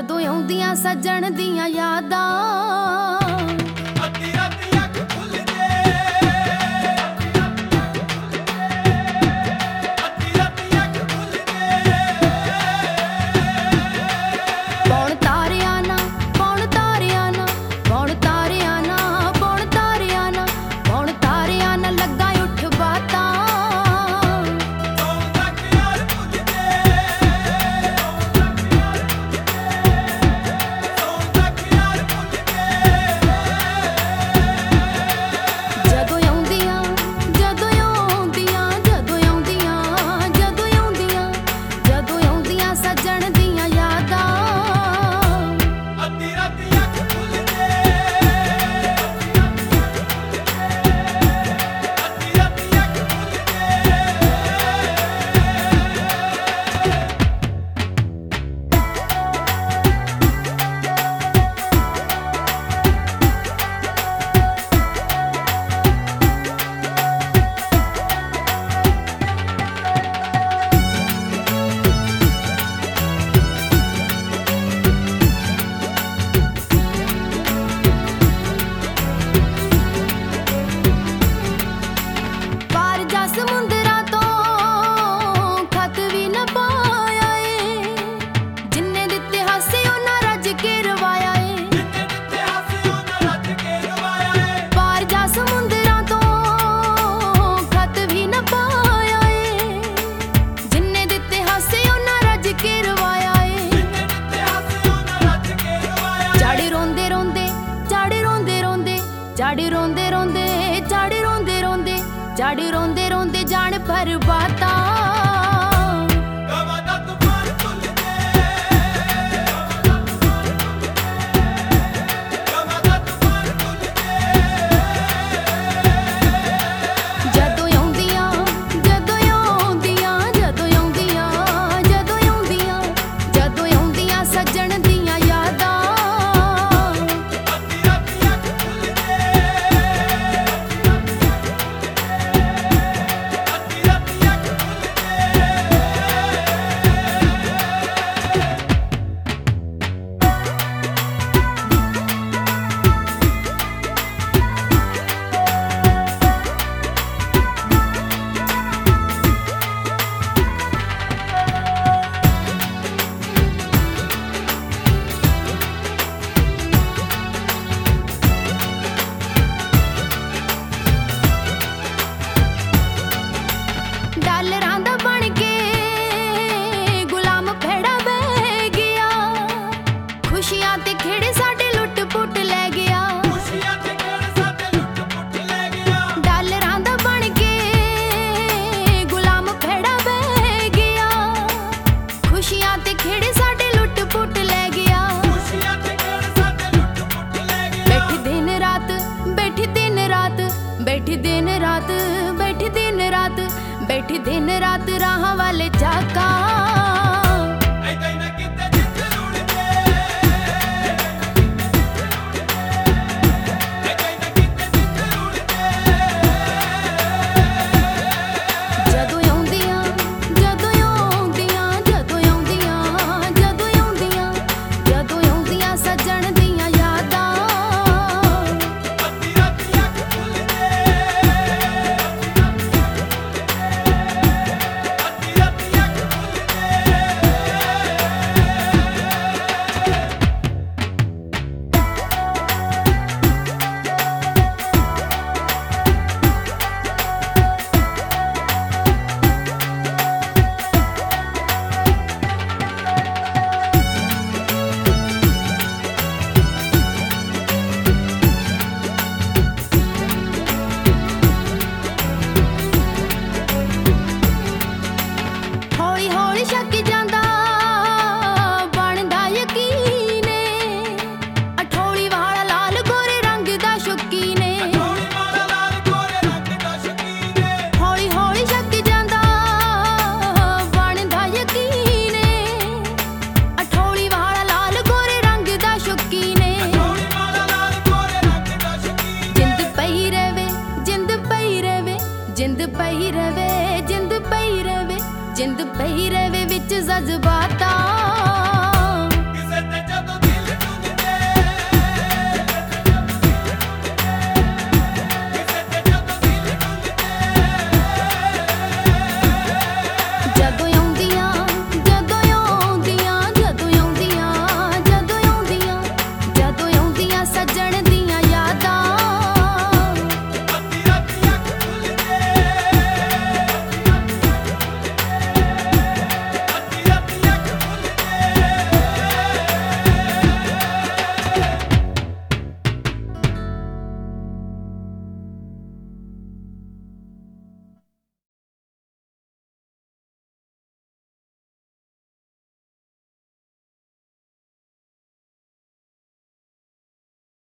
ਜਦੋਂ ਆਉਂਦੀਆਂ ਸੱਜਣ ਦੀਆਂ ਯਾਦਾਂ ਝਾੜੀ ਰੋਂਦੇ ਰੋਂਦੇ ਜਾਣ ਬਰਬਾਦਾਂ ਡਾਲਰਾਂ ਦਾ ਬਣ ਕੇ ਗੁਲਾਮ ਫੜਾ ਬਹਿ ਗਿਆ ਖੁਸ਼ੀਆਂ ਤੇ ਖੇੜੇ ਸਾਡੇ ਲੁੱਟ ਪੁੱਟ ਲੈ ਗਿਆ ਡਾਲਰਾਂ ਦਾ ਬਣ ਕੇ ਗੁਲਾਮ ਫੜਾ ਬਹਿ ਗਿਆ ਖੁਸ਼ੀਆਂ ਤੇ ਖੇੜੇ ਸਾਡੇ ਲੁੱਟ ਪੁੱਟ ਲੈ ਗਿਆ ਬੈਠੀ ਦਿਨ ਰਾਤ ਬੈਠੀ ਦਿਨ ਰਾਤ ਬੈਠੀ ਦਿਨ ਰਾਤ ਬੈਠੀ ਦਿਨ ਰਾਤ ਬੈਠੀ ਦਿਨ ਰਾਤ ਰਾਹਾਂ ਵਾਲੇ ਝਾਕਾਂ ਪਈ ਰਵੇ ਜਿੰਦ ਪਈ ਰਵੇ ਵਿੱਚ ਜਜ਼ਬਾਤਾਂ